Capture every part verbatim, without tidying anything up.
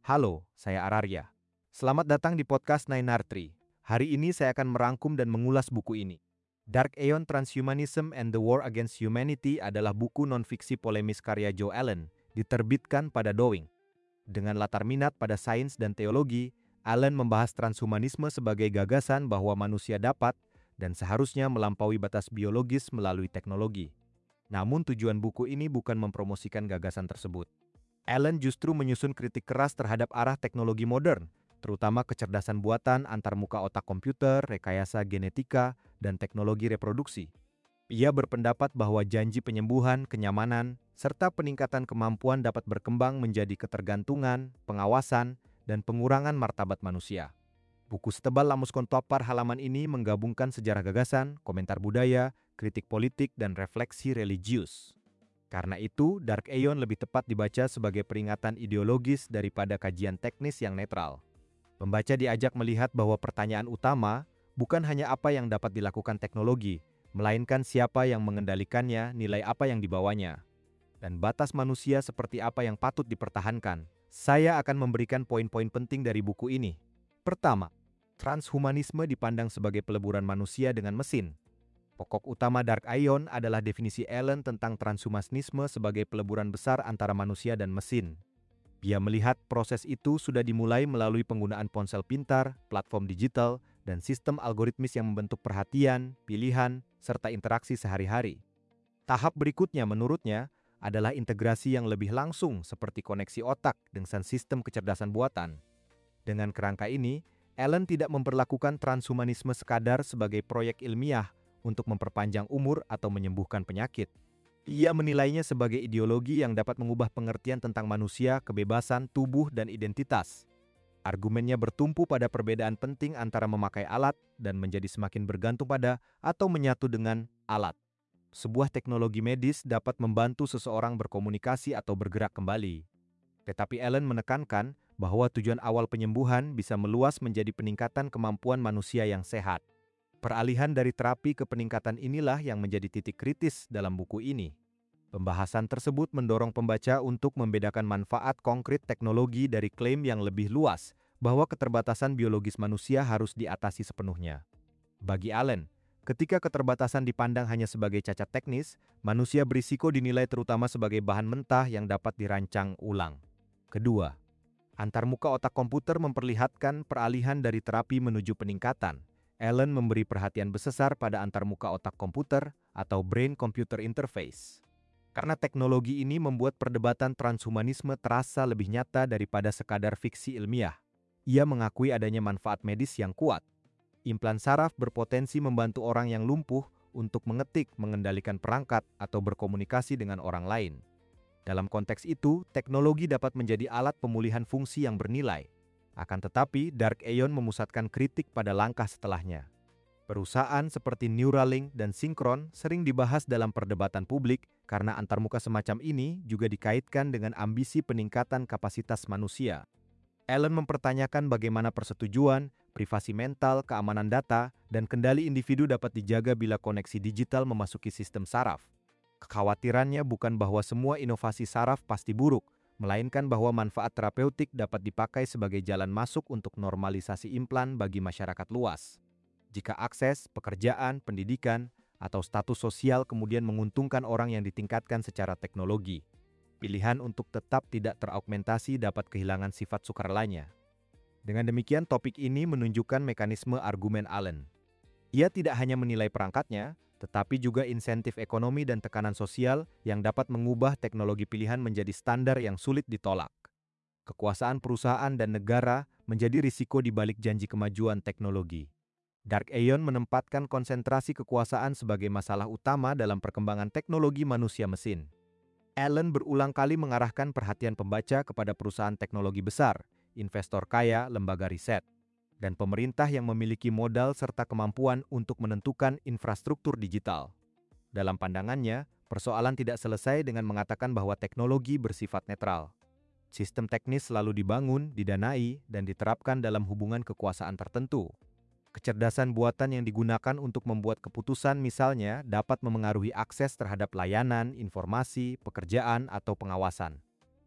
Halo, saya Ararya. Selamat datang di podcast Nine R Tree. Hari ini saya akan merangkum dan mengulas buku ini. Dark Aeon Transhumanism and the War Against Humanity adalah buku non-fiksi polemis karya Joe Allen, diterbitkan pada Dowing. Dengan latar minat pada sains dan teologi, Allen membahas transhumanisme sebagai gagasan bahwa manusia dapat dan seharusnya melampaui batas biologis melalui teknologi. Namun tujuan buku ini bukan mempromosikan gagasan tersebut. Allen justru menyusun kritik keras terhadap arah teknologi modern, terutama kecerdasan buatan antarmuka otak komputer, rekayasa genetika, dan teknologi reproduksi. Ia berpendapat bahwa janji penyembuhan, kenyamanan, serta peningkatan kemampuan dapat berkembang menjadi ketergantungan, pengawasan, dan pengurangan martabat manusia. Buku setebal Lamus Kontopar halaman ini menggabungkan sejarah gagasan, komentar budaya, kritik politik, dan refleksi religius. Karena itu, Dark Aeon lebih tepat dibaca sebagai peringatan ideologis daripada kajian teknis yang netral. Pembaca diajak melihat bahwa pertanyaan utama bukan hanya apa yang dapat dilakukan teknologi, melainkan siapa yang mengendalikannya, nilai apa yang dibawanya, dan batas manusia seperti apa yang patut dipertahankan. Saya akan memberikan poin-poin penting dari buku ini. Pertama, transhumanisme dipandang sebagai peleburan manusia dengan mesin. Pokok utama Dark Aeon adalah definisi Allen tentang transhumanisme sebagai peleburan besar antara manusia dan mesin. Dia melihat proses itu sudah dimulai melalui penggunaan ponsel pintar, platform digital, dan sistem algoritmis yang membentuk perhatian, pilihan, serta interaksi sehari-hari. Tahap berikutnya menurutnya adalah integrasi yang lebih langsung seperti koneksi otak dengan sistem kecerdasan buatan. Dengan kerangka ini, Allen tidak memperlakukan transhumanisme sekadar sebagai proyek ilmiah untuk memperpanjang umur atau menyembuhkan penyakit. Ia menilainya sebagai ideologi yang dapat mengubah pengertian tentang manusia, kebebasan, tubuh, dan identitas. Argumennya bertumpu pada perbedaan penting antara memakai alat dan menjadi semakin bergantung pada atau menyatu dengan alat. Sebuah teknologi medis dapat membantu seseorang berkomunikasi atau bergerak kembali. Tetapi Allen menekankan bahwa tujuan awal penyembuhan bisa meluas menjadi peningkatan kemampuan manusia yang sehat. Peralihan dari terapi ke peningkatan inilah yang menjadi titik kritis dalam buku ini. Pembahasan tersebut mendorong pembaca untuk membedakan manfaat konkret teknologi dari klaim yang lebih luas bahwa keterbatasan biologis manusia harus diatasi sepenuhnya. Bagi Allen, ketika keterbatasan dipandang hanya sebagai cacat teknis, manusia berisiko dinilai terutama sebagai bahan mentah yang dapat dirancang ulang. Kedua, antarmuka otak komputer memperlihatkan peralihan dari terapi menuju peningkatan. Allen memberi perhatian besar pada antarmuka otak komputer atau brain-computer interface. Karena teknologi ini membuat perdebatan transhumanisme terasa lebih nyata daripada sekadar fiksi ilmiah. Ia mengakui adanya manfaat medis yang kuat. Implan saraf berpotensi membantu orang yang lumpuh untuk mengetik, mengendalikan perangkat, atau berkomunikasi dengan orang lain. Dalam konteks itu, teknologi dapat menjadi alat pemulihan fungsi yang bernilai. Akan tetapi, Dark Aeon memusatkan kritik pada langkah setelahnya. Perusahaan seperti Neuralink dan Synchron sering dibahas dalam perdebatan publik karena antarmuka semacam ini juga dikaitkan dengan ambisi peningkatan kapasitas manusia. Allen mempertanyakan bagaimana persetujuan, privasi mental, keamanan data, dan kendali individu dapat dijaga bila koneksi digital memasuki sistem saraf. Kekhawatirannya bukan bahwa semua inovasi saraf pasti buruk, melainkan bahwa manfaat terapeutik dapat dipakai sebagai jalan masuk untuk normalisasi implan bagi masyarakat luas. Jika akses, pekerjaan, pendidikan, atau status sosial kemudian menguntungkan orang yang ditingkatkan secara teknologi, pilihan untuk tetap tidak teraugmentasi dapat kehilangan sifat sukarelanya. Dengan demikian, topik ini menunjukkan mekanisme argumen Allen. Ia tidak hanya menilai perangkatnya, tetapi juga insentif ekonomi dan tekanan sosial yang dapat mengubah teknologi pilihan menjadi standar yang sulit ditolak. Kekuasaan perusahaan dan negara menjadi risiko di balik janji kemajuan teknologi. Dark Aeon menempatkan konsentrasi kekuasaan sebagai masalah utama dalam perkembangan teknologi manusia mesin. Allen berulang kali mengarahkan perhatian pembaca kepada perusahaan teknologi besar, investor kaya, lembaga riset, dan pemerintah yang memiliki modal serta kemampuan untuk menentukan infrastruktur digital. Dalam pandangannya, persoalan tidak selesai dengan mengatakan bahwa teknologi bersifat netral. Sistem teknis selalu dibangun, didanai, dan diterapkan dalam hubungan kekuasaan tertentu. Kecerdasan buatan yang digunakan untuk membuat keputusan misalnya dapat memengaruhi akses terhadap layanan, informasi, pekerjaan, atau pengawasan.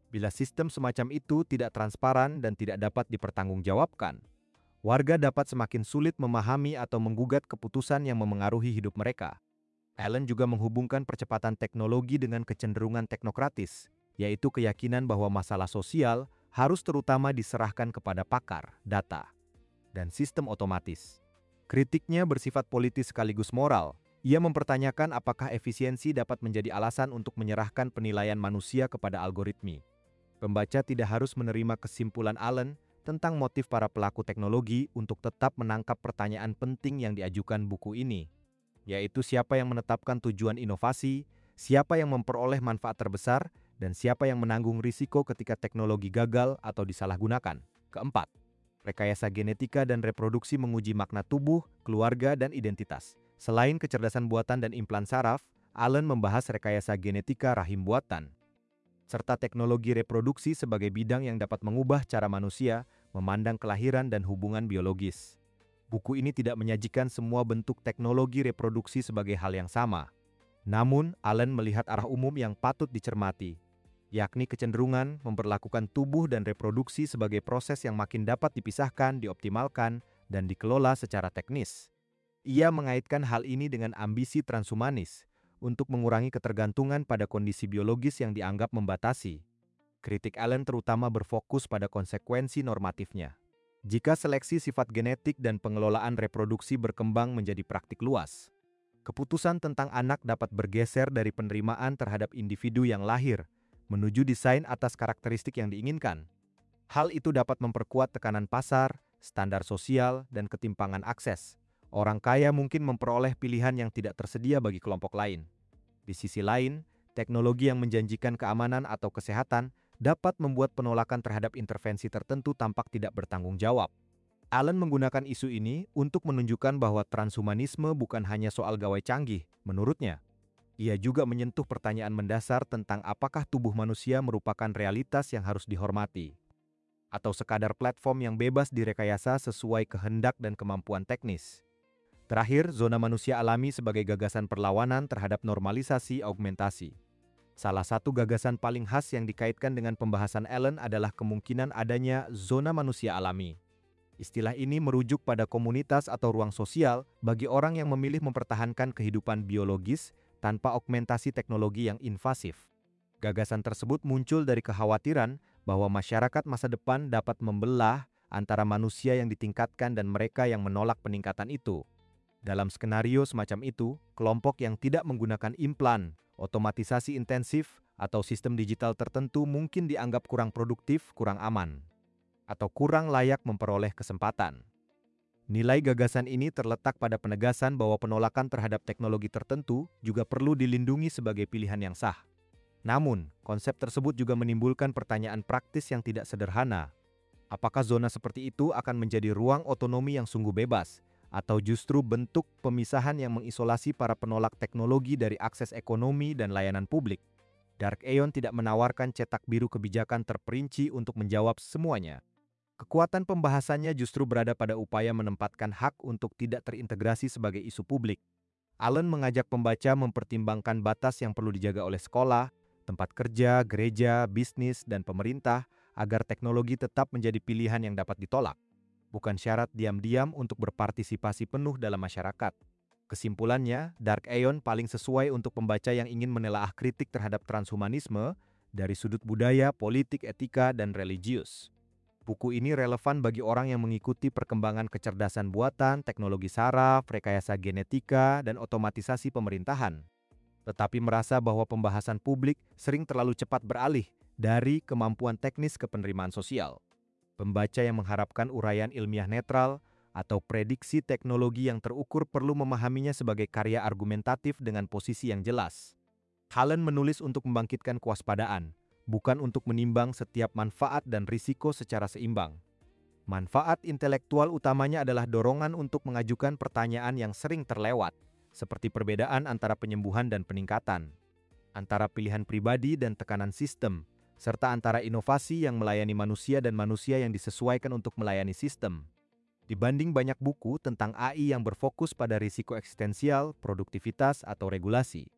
Bila sistem semacam itu tidak transparan dan tidak dapat dipertanggungjawabkan, warga dapat semakin sulit memahami atau menggugat keputusan yang memengaruhi hidup mereka. Allen juga menghubungkan percepatan teknologi dengan kecenderungan teknokratis, yaitu keyakinan bahwa masalah sosial harus terutama diserahkan kepada pakar, data, dan sistem otomatis. Kritiknya bersifat politis sekaligus moral. Ia mempertanyakan apakah efisiensi dapat menjadi alasan untuk menyerahkan penilaian manusia kepada algoritmi. Pembaca tidak harus menerima kesimpulan Allen tentang motif para pelaku teknologi untuk tetap menangkap pertanyaan penting yang diajukan buku ini, yaitu siapa yang menetapkan tujuan inovasi, siapa yang memperoleh manfaat terbesar, dan siapa yang menanggung risiko ketika teknologi gagal atau disalahgunakan. Keempat, rekayasa genetika dan reproduksi menguji makna tubuh, keluarga, dan identitas. Selain kecerdasan buatan dan implan saraf, Allen membahas rekayasa genetika rahim buatan, serta teknologi reproduksi sebagai bidang yang dapat mengubah cara manusia memandang kelahiran dan hubungan biologis. Buku ini tidak menyajikan semua bentuk teknologi reproduksi sebagai hal yang sama. Namun, Allen melihat arah umum yang patut dicermati, yakni kecenderungan memperlakukan tubuh dan reproduksi sebagai proses yang makin dapat dipisahkan, dioptimalkan, dan dikelola secara teknis. Ia mengaitkan hal ini dengan ambisi transhumanis untuk mengurangi ketergantungan pada kondisi biologis yang dianggap membatasi. Kritik Allen terutama berfokus pada konsekuensi normatifnya. Jika seleksi sifat genetik dan pengelolaan reproduksi berkembang menjadi praktik luas, keputusan tentang anak dapat bergeser dari penerimaan terhadap individu yang lahir menuju desain atas karakteristik yang diinginkan. Hal itu dapat memperkuat tekanan pasar, standar sosial, dan ketimpangan akses. Orang kaya mungkin memperoleh pilihan yang tidak tersedia bagi kelompok lain. Di sisi lain, teknologi yang menjanjikan keamanan atau kesehatan dapat membuat penolakan terhadap intervensi tertentu tampak tidak bertanggung jawab. Allen menggunakan isu ini untuk menunjukkan bahwa transhumanisme bukan hanya soal gawai canggih, menurutnya. Ia juga menyentuh pertanyaan mendasar tentang apakah tubuh manusia merupakan realitas yang harus dihormati, atau sekadar platform yang bebas direkayasa sesuai kehendak dan kemampuan teknis. Terakhir, zona manusia alami sebagai gagasan perlawanan terhadap normalisasi augmentasi. Salah satu gagasan paling khas yang dikaitkan dengan pembahasan Allen adalah kemungkinan adanya zona manusia alami. Istilah ini merujuk pada komunitas atau ruang sosial bagi orang yang memilih mempertahankan kehidupan biologis tanpa augmentasi teknologi yang invasif. Gagasan tersebut muncul dari kekhawatiran bahwa masyarakat masa depan dapat membelah antara manusia yang ditingkatkan dan mereka yang menolak peningkatan itu. Dalam skenario semacam itu, kelompok yang tidak menggunakan implan, otomatisasi intensif, atau sistem digital tertentu mungkin dianggap kurang produktif, kurang aman, atau kurang layak memperoleh kesempatan. Nilai gagasan ini terletak pada penegasan bahwa penolakan terhadap teknologi tertentu juga perlu dilindungi sebagai pilihan yang sah. Namun, konsep tersebut juga menimbulkan pertanyaan praktis yang tidak sederhana. Apakah zona seperti itu akan menjadi ruang otonomi yang sungguh bebas, atau justru bentuk pemisahan yang mengisolasi para penolak teknologi dari akses ekonomi dan layanan publik? Dark Aeon tidak menawarkan cetak biru kebijakan terperinci untuk menjawab semuanya. Kekuatan pembahasannya justru berada pada upaya menempatkan hak untuk tidak terintegrasi sebagai isu publik. Allen mengajak pembaca mempertimbangkan batas yang perlu dijaga oleh sekolah, tempat kerja, gereja, bisnis, dan pemerintah agar teknologi tetap menjadi pilihan yang dapat ditolak, bukan syarat diam-diam untuk berpartisipasi penuh dalam masyarakat. Kesimpulannya, Dark Aeon paling sesuai untuk pembaca yang ingin menelaah kritik terhadap transhumanisme dari sudut budaya, politik, etika, dan religius. Buku ini relevan bagi orang yang mengikuti perkembangan kecerdasan buatan, teknologi saraf, rekayasa genetika, dan otomatisasi pemerintahan, tetapi merasa bahwa pembahasan publik sering terlalu cepat beralih dari kemampuan teknis ke penerimaan sosial. Pembaca yang mengharapkan uraian ilmiah netral atau prediksi teknologi yang terukur perlu memahaminya sebagai karya argumentatif dengan posisi yang jelas. Allen menulis untuk membangkitkan kewaspadaan, bukan untuk menimbang setiap manfaat dan risiko secara seimbang. Manfaat intelektual utamanya adalah dorongan untuk mengajukan pertanyaan yang sering terlewat, seperti perbedaan antara penyembuhan dan peningkatan, antara pilihan pribadi dan tekanan sistem, serta antara inovasi yang melayani manusia dan manusia yang disesuaikan untuk melayani sistem. Dibanding banyak buku tentang A I yang berfokus pada risiko eksistensial, produktivitas, atau regulasi,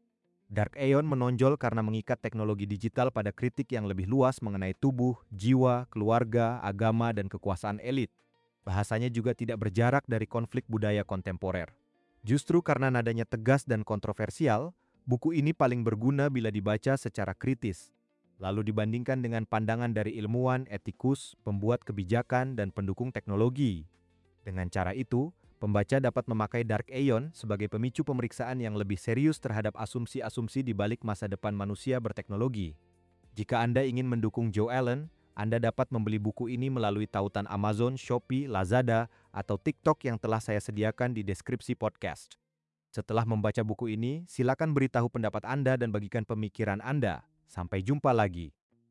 Dark Aeon menonjol karena mengikat teknologi digital pada kritik yang lebih luas mengenai tubuh, jiwa, keluarga, agama, dan kekuasaan elit. Bahasanya juga tidak berjarak dari konflik budaya kontemporer. Justru karena nadanya tegas dan kontroversial, buku ini paling berguna bila dibaca secara kritis, lalu dibandingkan dengan pandangan dari ilmuwan, etikus, pembuat kebijakan, dan pendukung teknologi. Dengan cara itu, pembaca dapat memakai Dark Aeon sebagai pemicu pemeriksaan yang lebih serius terhadap asumsi-asumsi di balik masa depan manusia berteknologi. Jika Anda ingin mendukung Joe Allen, Anda dapat membeli buku ini melalui tautan Amazon, Shopee, Lazada, atau TikTok yang telah saya sediakan di deskripsi podcast. Setelah membaca buku ini, silakan beritahu pendapat Anda dan bagikan pemikiran Anda. Sampai jumpa lagi.